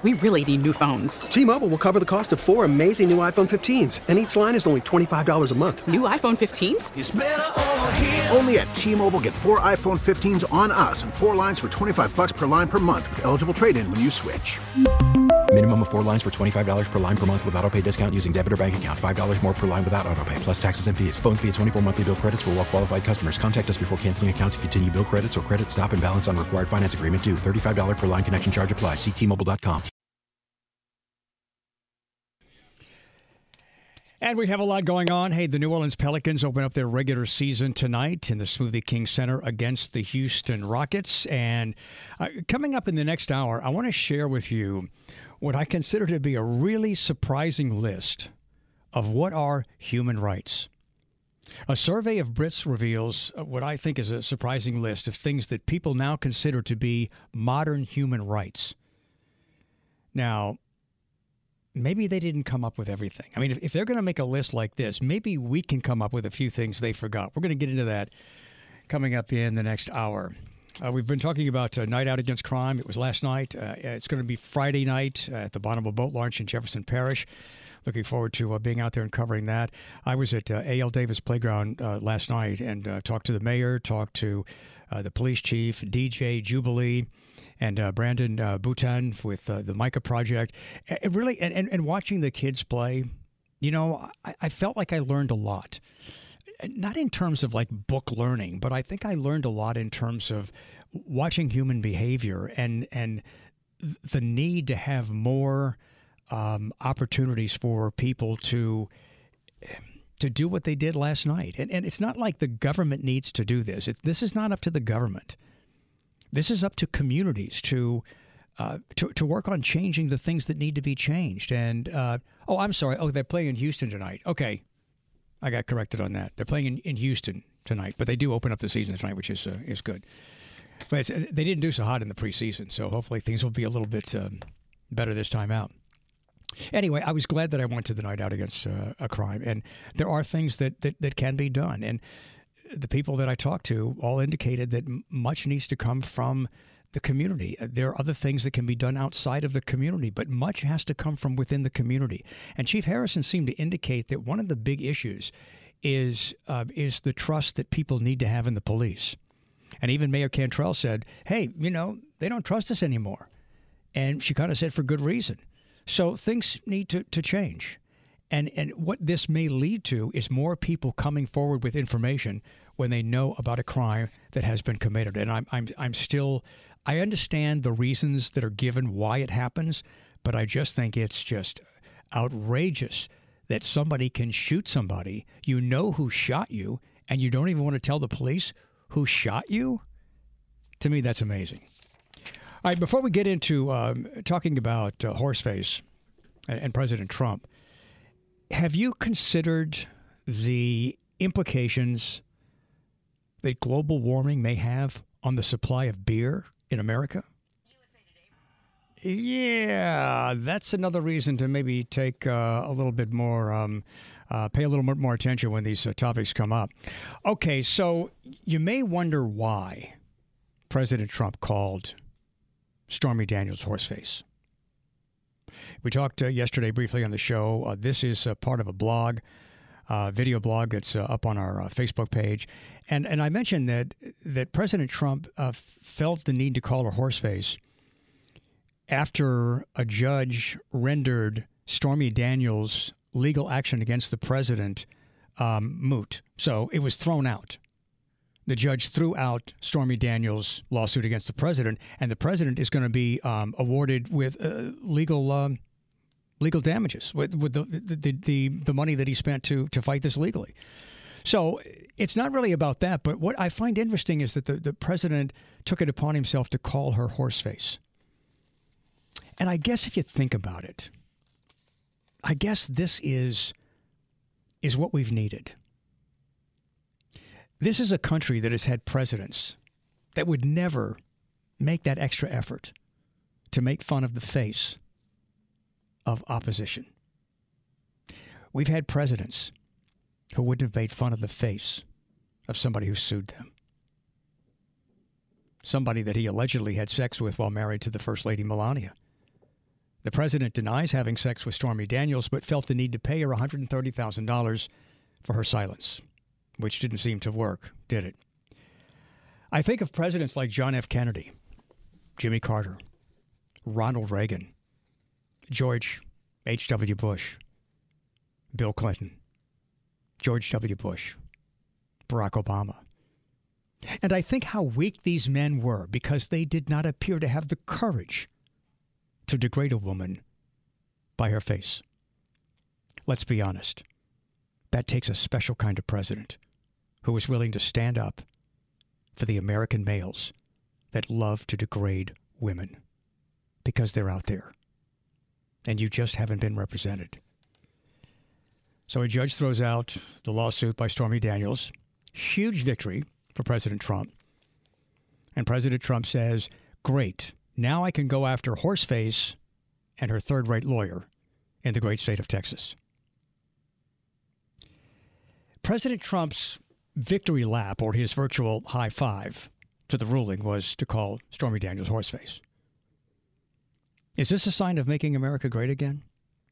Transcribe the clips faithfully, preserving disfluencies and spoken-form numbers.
We really need new phones. T-Mobile will cover the cost of four amazing new iPhone fifteens, and each line is only twenty-five dollars a month. New iPhone fifteens? It's better over here. Only at T-Mobile, get four iPhone fifteens on us and four lines for twenty-five dollars per line per month with eligible trade-in when you switch. Minimum of four lines for twenty-five dollars per line per month with autopay discount using debit or bank account. five dollars more per line without autopay, plus taxes and fees. Phone fee at twenty-four monthly bill credits for well-qualified customers. Contact us before canceling account to continue bill credits or credit stop and balance on required finance agreement due. thirty-five dollars per line connection charge applies. See T Mobile dot com. And we have a lot going on. Hey, the New Orleans Pelicans open up their regular season tonight in the Smoothie King Center against the Houston Rockets. And uh, coming up in the next hour, I want to share with you what I consider to be a really surprising list of what are human rights. A survey of Brits reveals what I think is a surprising list of things that people now consider to be modern human rights. Now, maybe they didn't come up with everything. I mean, if, if they're going to make a list like this, maybe we can come up with a few things they forgot. We're going to get into that coming up in the next hour. Uh, we've been talking about uh, Night Out Against Crime. It was last night. Uh, it's going to be Friday night uh, at the Bonneville Boat Launch in Jefferson Parish. Looking forward to uh, being out there and covering that. I was at uh, A L Davis Playground uh, last night and uh, talked to the mayor, talked to uh, the police chief, D J Jubilee, and uh, Brandon uh, Boutin with uh, the Micah Project. It really, and, and, and watching the kids play, you know, I, I felt like I learned a lot. Not in terms of like book learning, but I think I learned a lot in terms of watching human behavior and and the need to have more um, opportunities for people to to do what they did last night. And and it's not like the government needs to do this. It, this is not up to the government. This is up to communities to uh, to to work on changing the things that need to be changed. And uh, oh, I'm sorry. Oh, they're playing in Houston tonight. Okay. I got corrected on that. They're playing in, in Houston tonight, but they do open up the season tonight, which is uh, is good. But it's, they didn't do so hot in the preseason, so hopefully things will be a little bit um, better this time out. Anyway, I was glad that I went to the Night Out Against uh, a Crime, and there are things that, that, that can be done. And the people that I talked to all indicated that much needs to come from the community. There are other things that can be done outside of the community, but much has to come from within the community. And Chief Harrison seemed to indicate that one of the big issues is uh, is the trust that people need to have in the police. And even Mayor Cantrell said, hey, you know, they don't trust us anymore. And she kind of said for good reason. So things need to, to change. And and what this may lead to is more people coming forward with information when they know about a crime that has been committed. And I'm I'm I'm still I understand the reasons that are given why it happens, but I just think it's just outrageous that somebody can shoot somebody, you know who shot you, and you don't even want to tell the police who shot you? To me, that's amazing. All right, before we get into um, talking about uh, Horseface and, and President Trump, have you considered the implications that global warming may have on the supply of beer in America? Yeah, that's another reason to maybe take uh, a little bit more, um, uh, pay a little bit more attention when these uh, topics come up. Okay, so you may wonder why President Trump called Stormy Daniels Horseface. We talked uh, yesterday briefly on the show. Uh, this is uh, part of a blog, uh, video blog that's uh, up on our uh, Facebook page. And and I mentioned that that President Trump uh, felt the need to call her Horseface after a judge rendered Stormy Daniels' legal action against the president um, moot. So it was thrown out. The judge threw out Stormy Daniels' lawsuit against the president, and the president is going to be um, awarded with uh, legal um, legal damages with, with the, the the the money that he spent to to fight this legally. So it's not really about that. But what I find interesting is that the, the president took it upon himself to call her Horseface. And I guess if you think about it, I guess this is is what we've needed. This is a country that has had presidents that would never make that extra effort to make fun of the face of opposition. We've had presidents who wouldn't have made fun of the face of somebody who sued them. Somebody that he allegedly had sex with while married to the First Lady Melania. The president denies having sex with Stormy Daniels, but felt the need to pay her one hundred thirty thousand dollars for her silence, which didn't seem to work, did it? I think of presidents like John F. Kennedy, Jimmy Carter, Ronald Reagan, George H W. Bush, Bill Clinton, George W. Bush, Barack Obama. And I think how weak these men were because they did not appear to have the courage to degrade a woman by her face. Let's be honest. That takes a special kind of president who is willing to stand up for the American males that love to degrade women because they're out there and you just haven't been represented. So a judge throws out the lawsuit by Stormy Daniels. Huge victory for President Trump. And President Trump says, great, now I can go after Horseface and her third-rate lawyer in the great state of Texas. President Trump's victory lap, or his virtual high five to the ruling, was to call Stormy Daniels Horseface. Is this a sign of making America great again?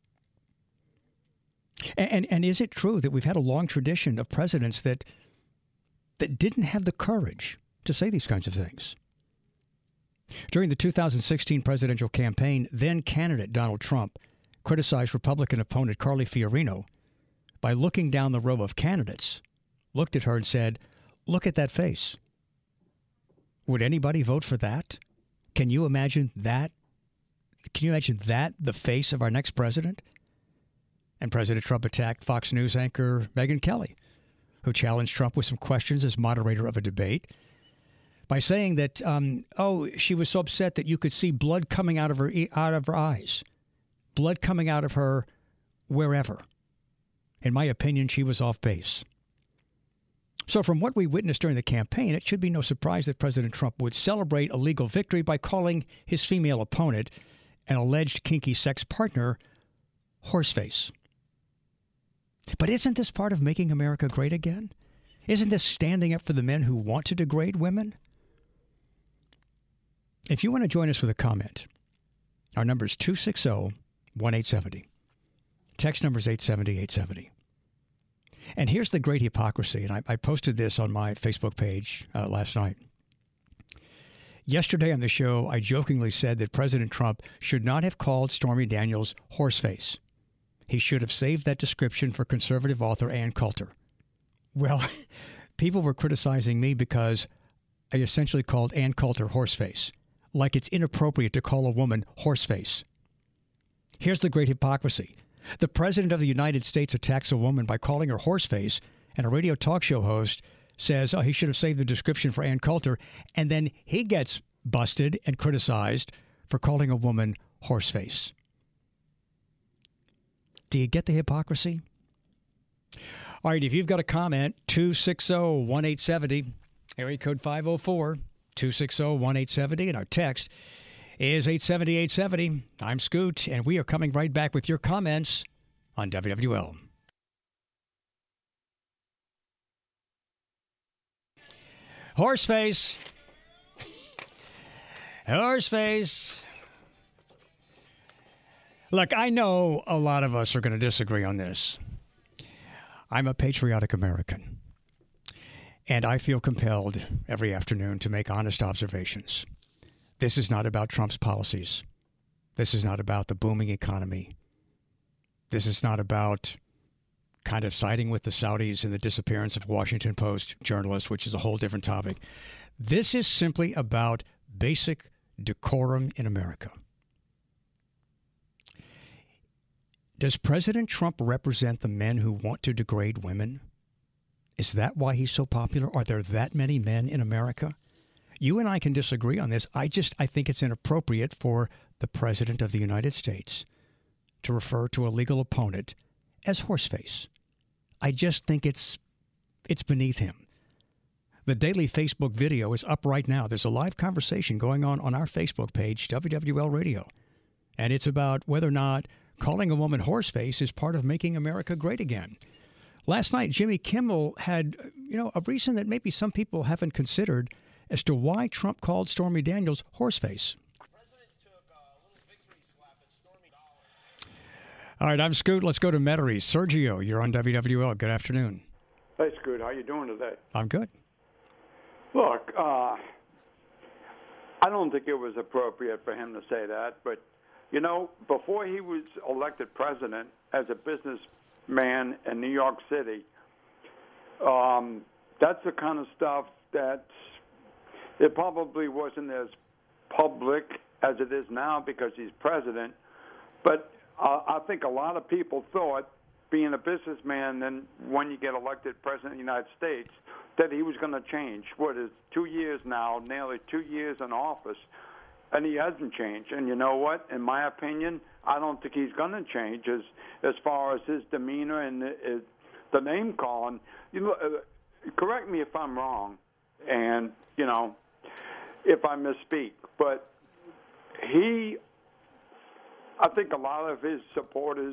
And, and, and is it true that we've had a long tradition of presidents that that didn't have the courage to say these kinds of things? During the two thousand sixteen presidential campaign, then candidate Donald Trump criticized Republican opponent Carly Fiorina by looking down the row of candidates, looked at her and said, "Look at that face." Would anybody vote for that? Can you imagine that? Can you imagine that, the face of our next president? And President Trump attacked Fox News anchor Megyn Kelly, who challenged Trump with some questions as moderator of a debate by saying that, um, oh, she was so upset that you could see blood coming out of her out of her eyes, blood coming out of her wherever. In my opinion, she was off base. So from what we witnessed during the campaign, it should be no surprise that President Trump would celebrate a legal victory by calling his female opponent, an alleged kinky sex partner, Horseface. But isn't this part of making America great again? Isn't this standing up for the men who want to degrade women? If you want to join us with a comment, our number is two six zero, one eight seven zero. Text number is eight seven zero, eight seven zero. And here's the great hypocrisy, and I, I posted this on my Facebook page uh, last night. Yesterday on the show, I jokingly said that President Trump should not have called Stormy Daniels Horseface. He should have saved that description for conservative author Ann Coulter. Well, people were criticizing me because I essentially called Ann Coulter Horseface, like it's inappropriate to call a woman Horseface. Here's the great hypocrisy. The President of the United States attacks a woman by calling her Horseface, and a radio talk show host says, oh, he should have saved the description for Ann Coulter, and then he gets busted and criticized for calling a woman Horseface. Do you get the hypocrisy? All right, if you've got a comment, two six zero, one eight seven zero, area code five oh four, two six zero, one eight seven zero, and our text is eight seven zero, eight seven zero. I'm Scoot, and we are coming right back with your comments on W W L. Horseface. Horseface. Look, I know a lot of us are going to disagree on this. I'm a patriotic American, and I feel compelled every afternoon to make honest observations. This is not about Trump's policies. This is not about the booming economy. This is not about kind of siding with the Saudis and the disappearance of Washington Post journalists, which is a whole different topic. This is simply about basic decorum in America. Does President Trump represent the men who want to degrade women? Is that why he's so popular? Are there that many men in America? You and I can disagree on this. I just, I think it's inappropriate for the President of the United States to refer to a legal opponent as Horseface. I just think it's, it's beneath him. The daily Facebook video is up right now. There's a live conversation going on on our Facebook page, W W L Radio. And it's about whether or not calling a woman Horseface is part of making America great again. Last night, Jimmy Kimmel had, you know, a reason that maybe some people haven't considered as to why Trump called Stormy Daniels Horseface. The president took a little victory slap at Stormy All right, I'm Scoot. Let's go to Metairie. Sergio, you're on W W L. Good afternoon. Hey, Scoot. How you doing today? I'm good. Look, uh, I don't think it was appropriate for him to say that, but, you know, before he was elected president as a businessman in New York City, um, that's the kind of stuff that it probably wasn't as public as it is now because he's president, but uh, I think a lot of people thought, being a businessman, then when you get elected president of the United States, that he was going to change. What is two years now, nearly two years in office, and he hasn't changed. And you know what? In my opinion, I don't think he's going to change as as far as his demeanor and the, the name calling. You know, uh, correct me if I'm wrong, and you know, if I misspeak, but he, I think a lot of his supporters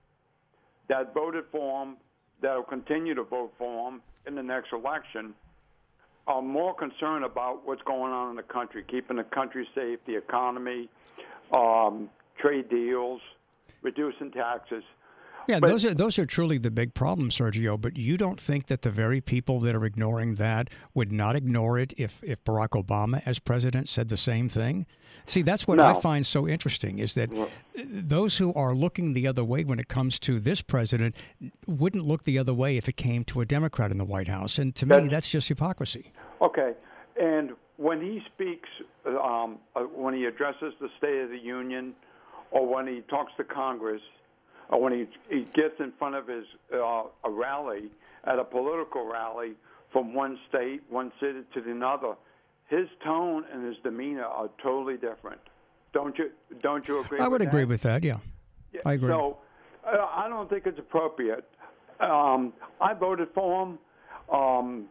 that voted for him, that will continue to vote for him in the next election, are more concerned about what's going on in the country, keeping the country safe, the economy, um, trade deals, reducing taxes. Yeah, But- those are those are truly the big problems, Sergio. But you don't think that the very people that are ignoring that would not ignore it if, if Barack Obama, as president, said the same thing? See, that's what I No. find so interesting is that those who are looking the other way when it comes to this president wouldn't look the other way if it came to a Democrat in the White House. And to me, That's- that's just hypocrisy. Okay, and when he speaks, um, uh, when he addresses the State of the Union, or when he talks to Congress, or when he, he gets in front of his uh, a rally, at a political rally from one state, one city to another, his tone and his demeanor are totally different. Don't you? Don't you agree? I would with agree that? with that, yeah. I agree. So uh, I don't think it's appropriate. Um, I voted for him, um,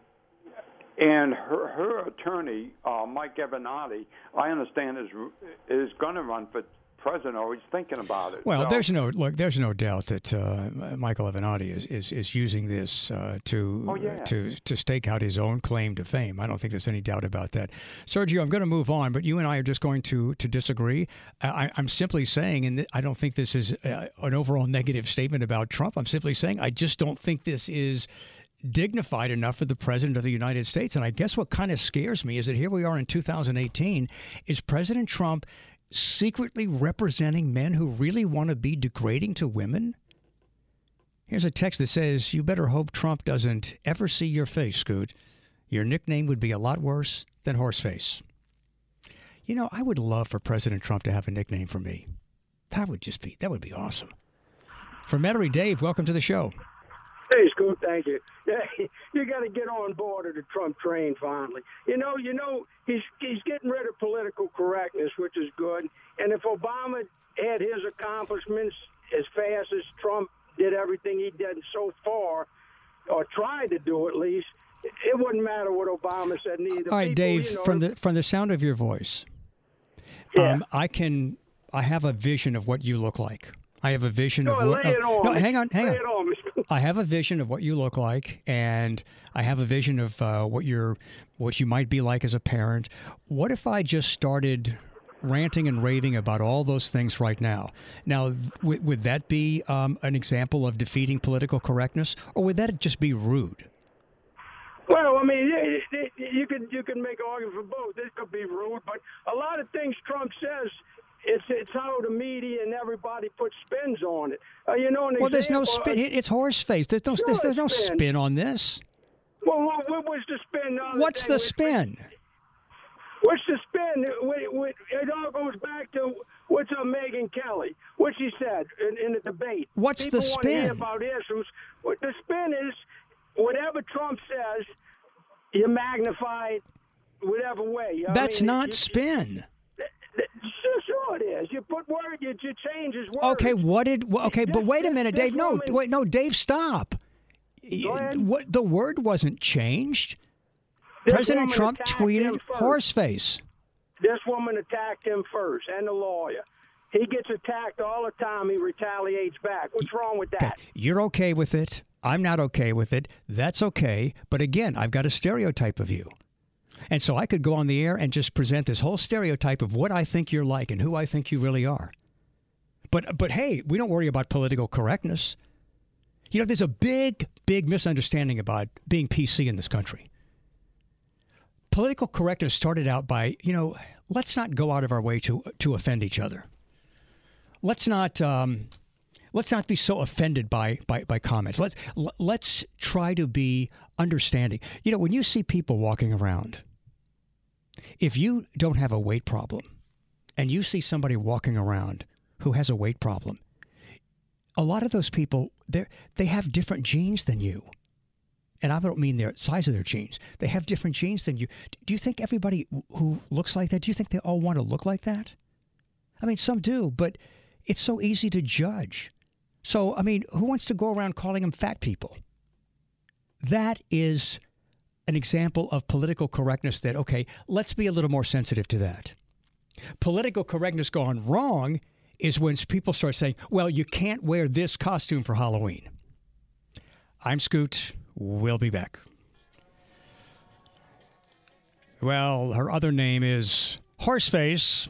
and her, her attorney, uh, Mike Avenatti, I understand is is going to run for president, or he's thinking about it. Well, So- there's no look. There's no doubt that uh, Michael Avenatti is, is, is using this uh, to Oh, yeah. to to stake out his own claim to fame. I don't think there's any doubt about that. Sergio, I'm going to move on, but you and I are just going to to disagree. I, I'm simply saying, and I don't think this is uh, an overall negative statement about Trump. I'm simply saying I just don't think this is dignified enough for the president of the United States. And I guess what kind of scares me is that here we are in two thousand eighteen. Is President Trump secretly representing men who really want to be degrading to women? Here's a text that says, you better hope Trump doesn't ever see your face, Scoot. Your nickname would be a lot worse than Horseface. You know, I would love for President Trump to have a nickname for me. That would just be, that would be awesome. From Metairie, Dave, welcome to the show. Hey, Scoot, thank you. Yeah, you got to get on board of the Trump train finally. You know, you know, he's he's getting rid of political correctness, which is good. And if Obama had his accomplishments as fast as Trump did everything he did so far, or tried to do at least, it wouldn't matter what Obama said neither. All right, People, Dave, you know, from the from the sound of your voice, Yeah. um, I can I have a vision of what you look like. I have a vision Go of on, what. lay it of- on no, me. hang on, hang Lay on. it on me, Scoot. I have a vision of what you look like, and I have a vision of uh, what you're, what you might be like as a parent. What if I just started ranting and raving about all those things right now? Now, w- would that be um, an example of defeating political correctness, or would that just be rude? Well, I mean, it- it- you can you can make an argument for both. This could be rude, but a lot of things Trump says, it's it's how the media and everybody puts spins on it. Uh, you know, an Well, there's no example, spin. uh, It- It's horseface. There's no, there's, there's no spin. spin on this. Well, what, what was the spin? The other What's day the with- spin? What's the spin? With- with- It all goes back to what's up Megyn Kelly, what she said in, in the debate. What's People the want to hear spin? about issues. What the spin is, whatever Trump says, you magnify it whatever way. I That's mean, not you- spin. Sure, sure it is. You put word, you, you change his words. Okay, what did? well, Okay, but This- wait a this- minute, this Dave. No, woman- wait, no, Dave, stop. Go ahead. What the word wasn't changed. This President woman Trump attacked tweeted him first. horseface. This woman attacked him first, and the lawyer. He gets attacked all the time. He retaliates back. What's wrong with Okay, that? you're okay with it. I'm not okay with it. That's okay. But again, I've got a stereotype of you. And so I could go on the air and just present this whole stereotype of what I think you're like and who I think you really are. But but hey, we don't worry about political correctness. You know, there's a big, big misunderstanding about being P C in this country. Political correctness started out by, you know, let's not go out of our way to to offend each other. Let's not um, let's not be so offended by by, by comments. Let's l- let's try to be understanding. You know, when you see people walking around, if you don't have a weight problem, and you see somebody walking around who has a weight problem, a lot of those people, they they have different genes than you. And I don't mean their size of their genes. They have different genes than you. Do you think everybody who looks like that, do you think they all want to look like that? I mean, some do, but it's so easy to judge. So, I mean, who wants to go around calling them fat people? That is an example of political correctness that, okay, let's be a little more sensitive to that. Political correctness gone wrong is when people start saying, well, you can't wear this costume for Halloween. I'm Scoot. We'll be back. Well, her other name is Horseface.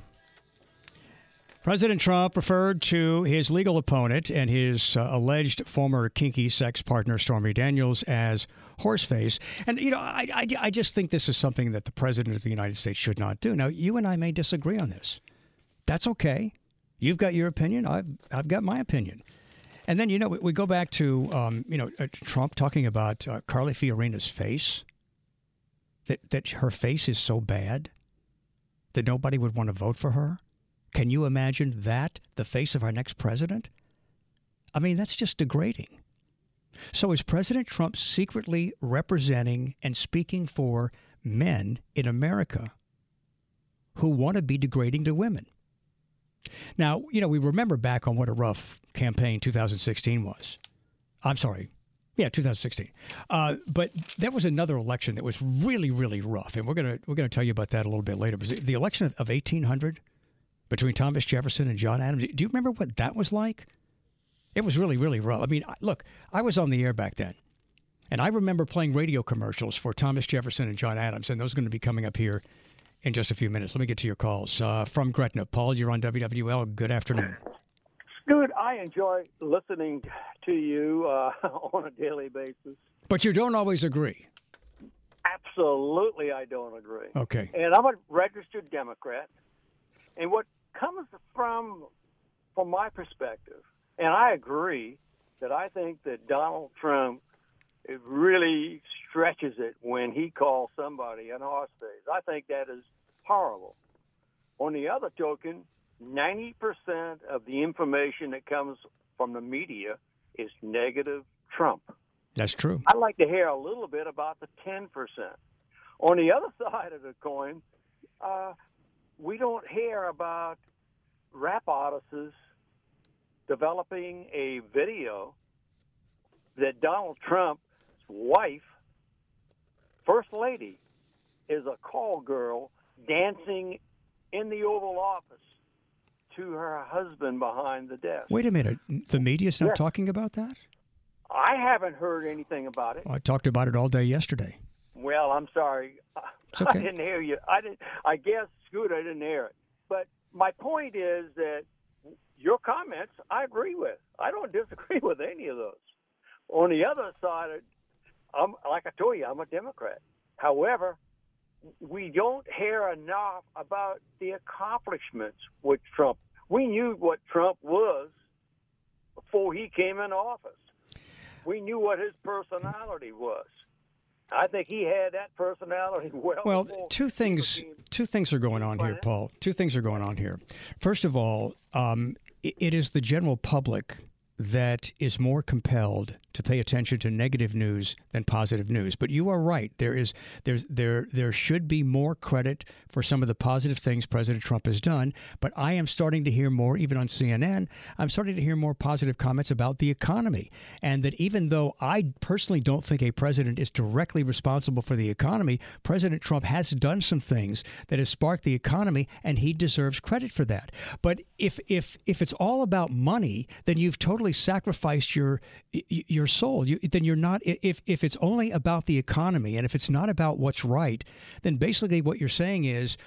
President Trump referred to his legal opponent and his uh, alleged former kinky sex partner, Stormy Daniels, as Horseface. And, you know, I, I, I just think this is something that the President of the United States should not do. Now, you and I may disagree on this. That's okay. You've got your opinion. I've I've got my opinion. And then, you know, we, we go back to, um, you know, uh, Trump talking about uh, Carly Fiorina's face, that, that her face is so bad that nobody would want to vote for her. Can you imagine that, the face of our next president? I mean, that's just degrading. So is President Trump secretly representing and speaking for men in America who want to be degrading to women? Now, you know, we remember back on what a rough campaign two thousand sixteen was. I'm sorry. Yeah, two thousand sixteen. Uh, but there was another election that was really, really rough. And we're going to we're going to tell you about that a little bit later. But the election of eighteen hundred between Thomas Jefferson and John Adams. Do you remember what that was like? It was really, really rough. I mean, look, I was on the air back then. And I remember playing radio commercials for Thomas Jefferson and John Adams. And those are going to be coming up here in just a few minutes. Let me get to your calls. Uh, from Gretna, Paul, you're on W W L. Good afternoon. Scoot, I enjoy listening to you uh, on a daily basis. But you don't always agree. Absolutely, I don't agree. Okay. And I'm a registered Democrat. And what comes from, from my perspective, and I agree that I think that Donald Trump it really stretches it when he calls somebody an horseface. I think that is horrible. On the other token, ninety percent of the information that comes from the media is negative Trump. That's true. I'd like to hear a little bit about the ten percent. On the other side of the coin, uh, we don't hear about rap artists developing a video that Donald Trump's wife, First Lady, is a call girl dancing in the Oval Office to her husband behind the desk. Wait a minute. The media's not Yes. talking about that? I haven't heard anything about it. Well, I talked about it all day yesterday. Well, I'm sorry. It's okay. I didn't hear you. I didn't. I guess, Scoot, I didn't hear it. But my point is that your comments, I agree with. I don't disagree with any of those. On the other side, I'm, like I told you, I'm a Democrat. However, we don't hear enough about the accomplishments with Trump. We knew what Trump was before he came into office. We knew what his personality was. I think he had that personality well. Well, before two things. he became Two things are going on here, President. Paul. Two things are going on here. First of all, um, it, it is the general public that is more compelled to pay attention to negative news than positive news. But you are right. There is there's there there should be more credit for some of the positive things President Trump has done. But I am starting to hear more, even on C N N, I'm starting to hear more positive comments about the economy. And that even though I personally don't think a president is directly responsible for the economy, President Trump has done some things that has sparked the economy, and he deserves credit for that. But if if if it's all about money, then you've totally sacrificed your your soul. You, then you're not. If if it's only about the economy, and if it's not about what's right, then basically what you're saying is,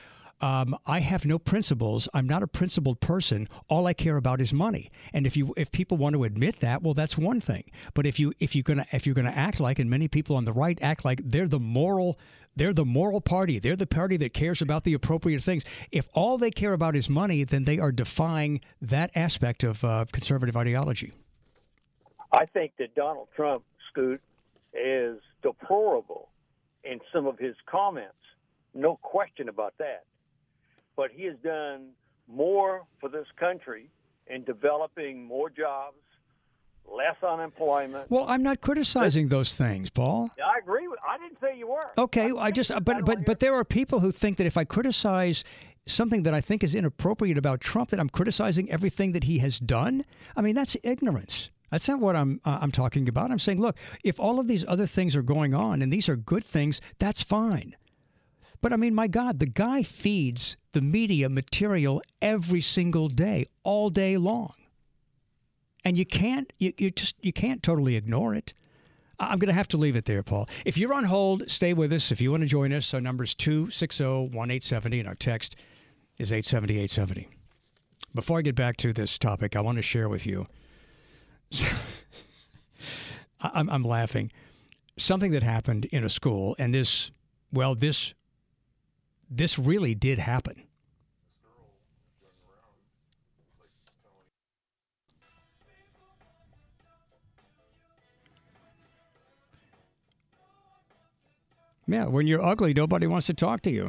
Um, I have no principles. I'm not a principled person. All I care about is money. And if you if people want to admit that, well, that's one thing. But if you if you're gonna if you're gonna act like, and many people on the right act like they're the moral they're the moral party, they're the party that cares about the appropriate things. If all they care about is money, then they are defying that aspect of uh, conservative ideology. I think that Donald Trump, Scoot, is deplorable in some of his comments. No question about that. But he has done more for this country in developing more jobs, less unemployment. Well, I'm not criticizing those things, Paul. I agree with. I didn't say you were. Okay, I, I just but but but there are people who think that if I criticize something that I think is inappropriate about Trump, that I'm criticizing everything that he has done. I mean, that's ignorance. That's not what I'm uh, I'm talking about. I'm saying, look, if all of these other things are going on and these are good things, that's fine. But I mean, my God, the guy feeds the media material every single day, all day long. And you can't, you, you just, you can't totally ignore it. I'm going to have to leave it there, Paul. If you're on hold, stay with us. If you want to join us, our number's two six zero, one eight seven zero, and our text is eight seven zero, eight seven zero. Before I get back to this topic, I want to share with you, I'm, I'm laughing, something that happened in a school, and this, well, this, this really did happen. Yeah, when you're ugly, nobody wants to talk to you.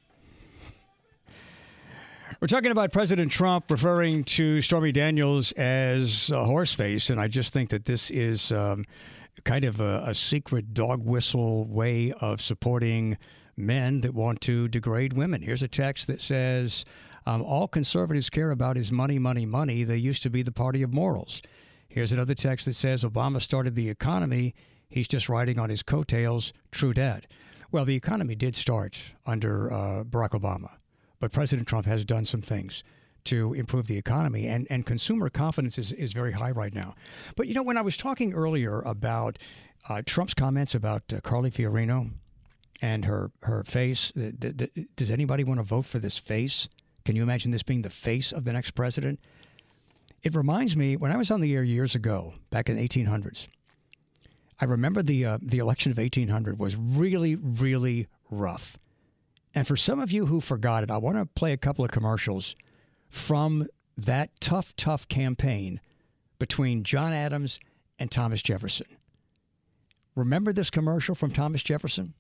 We're talking about President Trump referring to Stormy Daniels as a horseface, and I just think that this is um, kind of a, a secret dog whistle way of supporting men that want to degrade women. Here's a text that says, um, all conservatives care about is money, money, money. They used to be the party of morals. Here's another text that says, Obama started the economy. He's just riding on his coattails. True dat. Well, the economy did start under uh, Barack Obama, but President Trump has done some things to improve the economy, and, and consumer confidence is, is very high right now. But, you know, when I was talking earlier about uh, Trump's comments about uh, Carly Fiorina and her, her face, th- th- th- does anybody want to vote for this face? Can you imagine this being the face of the next president? It reminds me, when I was on the air years ago, back in the eighteen hundreds, I remember the uh, the election of eighteen hundred was really, really rough. And for some of you who forgot it, I want to play a couple of commercials from that tough, tough campaign between John Adams and Thomas Jefferson. Remember this commercial from Thomas Jefferson?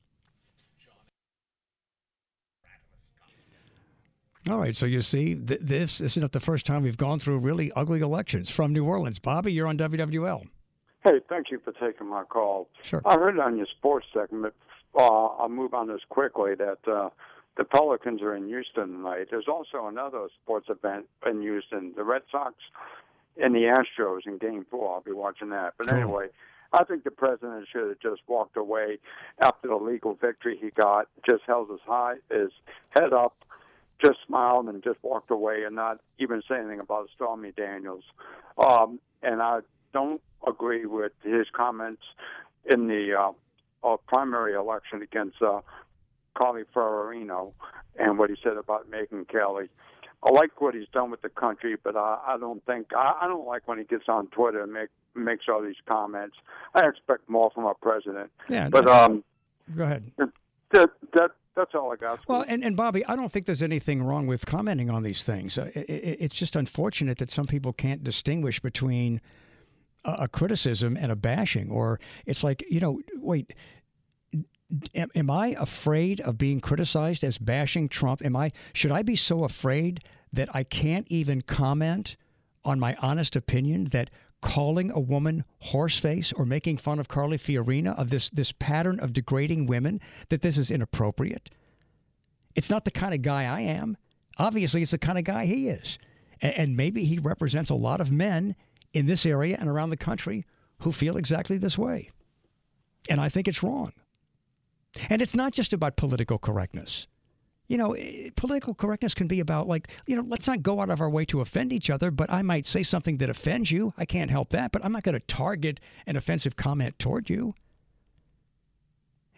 All right, so you see, th- this, this is not the first time we've gone through really ugly elections. From New Orleans, Bobby, you're on W W L. Hey, thank you for taking my call. Sure. I heard on your sports segment, uh, I'll move on this quickly, that uh, the Pelicans are in Houston tonight. There's also another sports event in Houston, the Red Sox and the Astros in Game four. I'll be watching that. But Cool. anyway, I think the president should have just walked away after the legal victory he got, just held his, high, his head up, just smiled and just walked away and not even say anything about Stormy Daniels. Um, and I don't agree with his comments in the uh, uh, primary election against uh, Carly Fiorina and what he said about Megyn Kelly. I like what he's done with the country, but I, I don't think I, I don't like when he gets on Twitter and make, makes all these comments. I expect more from our president. Yeah, but no, um, go ahead. That that that's all I got. Well, and, and Bobby, I don't think there's anything wrong with commenting on these things. Uh, it, it, it's just unfortunate that some people can't distinguish between a, a criticism and a bashing. Or it's like, you know, wait, am, am I afraid of being criticized as bashing Trump? Am I? Should I be so afraid that I can't even comment on my honest opinion that calling a woman horseface or making fun of Carly Fiorina, of this this pattern of degrading women, that this is inappropriate? It's not the kind of guy I am. Obviously, it's the kind of guy he is. And, and maybe he represents a lot of men in this area and around the country who feel exactly this way. And I think it's wrong. And it's not just about political correctness. You know, political correctness can be about, like, you know, let's not go out of our way to offend each other, but I might say something that offends you. I can't help that, but I'm not going to target an offensive comment toward you.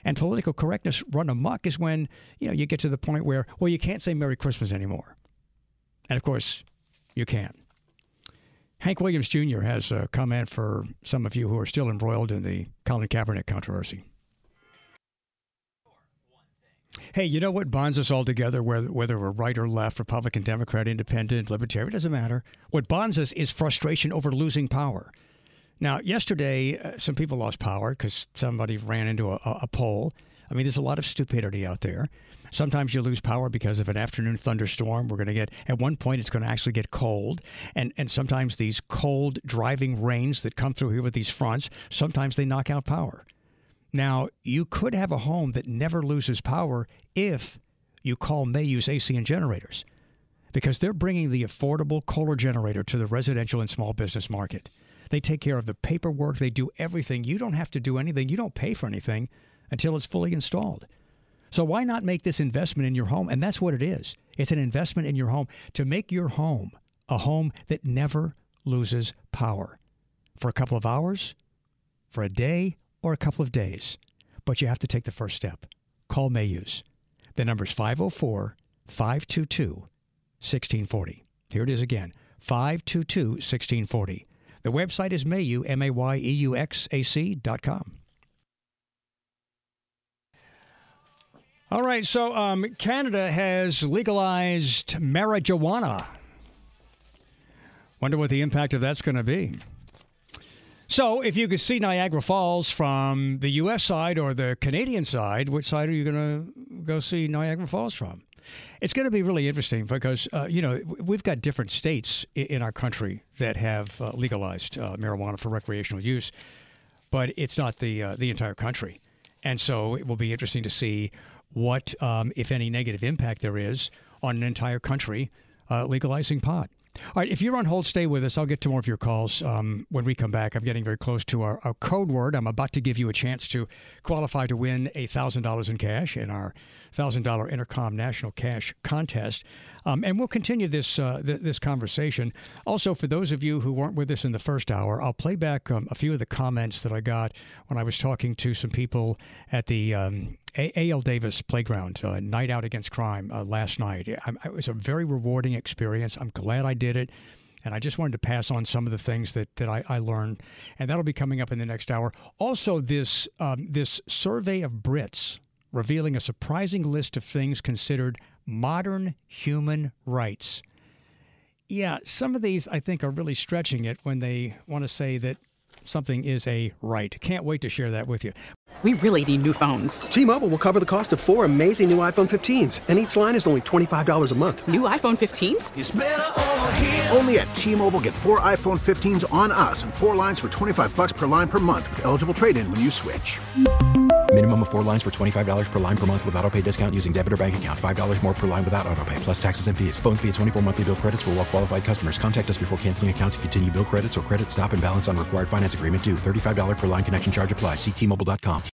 And political correctness run amok is when, you know, you get to the point where, well, you can't say Merry Christmas anymore. And, of course, you can. Hank Williams Junior has a comment for some of you who are still embroiled in the Colin Kaepernick controversy. Hey, you know what bonds us all together, whether, whether we're right or left, Republican, Democrat, Independent, Libertarian, it doesn't matter. What bonds us is frustration over losing power. Now, yesterday, uh, some people lost power because somebody ran into a, a pole. I mean, there's a lot of stupidity out there. Sometimes you lose power because of an afternoon thunderstorm. We're going to get, at one point, it's going to actually get cold. And, and sometimes these cold, driving rains that come through here with these fronts, sometimes they knock out power. Now, you could have a home that never loses power if you call Mayu's A C and Generators, because they're bringing the affordable Kohler generator to the residential and small business market. They take care of the paperwork. They do everything. You don't have to do anything. You don't pay for anything until it's fully installed. So why not make this investment in your home? And that's what it is. It's an investment in your home to make your home a home that never loses power for a couple of hours, for a day, or a couple of days. But you have to take the first step. Call Mayu's. The number's five oh four, five two two, one six four oh. Here it is again, five two two, one six four oh. The website is Mayu, M A Y E U X A C dot com. All right, so um, Canada has legalized marijuana. Wonder what the impact of that's going to be. So if you could see Niagara Falls from the U S side or the Canadian side, which side are you going to go see Niagara Falls from? It's going to be really interesting because, uh, you know, we've got different states in our country that have uh, legalized uh, marijuana for recreational use, but it's not the uh, the entire country. And so it will be interesting to see what, um, if any, negative impact there is on an entire country uh, legalizing pot. All right, if you're on hold, stay with us. I'll get to more of your calls um, when we come back. I'm getting very close to our, our code word. I'm about to give you a chance to qualify to win one thousand dollars in cash in our one thousand dollars Intercom National Cash Contest. Um, and we'll continue this uh, th- this conversation. Also, for those of you who weren't with us in the first hour, I'll play back um, a few of the comments that I got when I was talking to some people at the um, A. A L Davis Playground, uh, Night Out Against Crime, uh, last night. I, it was a very rewarding experience. I'm glad I did it. And I just wanted to pass on some of the things that, that I, I learned. And that'll be coming up in the next hour. Also, this um, this survey of Brits revealing a surprising list of things considered modern human rights. Yeah, some of these, I think, are really stretching it when they want to say that something is a right. Can't wait to share that with you. We really need new phones. T-Mobile will cover the cost of four amazing new iPhone fifteens, and each line is only twenty-five dollars a month. New iPhone fifteens? It's better over here. Only at T-Mobile, get four iPhone fifteens on us and four lines for twenty-five dollars per line per month with eligible trade-in when you switch. Minimum of four lines for twenty-five dollars per line per month with autopay discount using debit or bank account. five dollars more per line without autopay, plus taxes and fees. Phone fee at twenty-four monthly bill credits for well-qualified customers. Contact us before canceling account to continue bill credits or credit stop and balance on required finance agreement due. thirty-five dollars per line connection charge applies. See T Mobile dot com.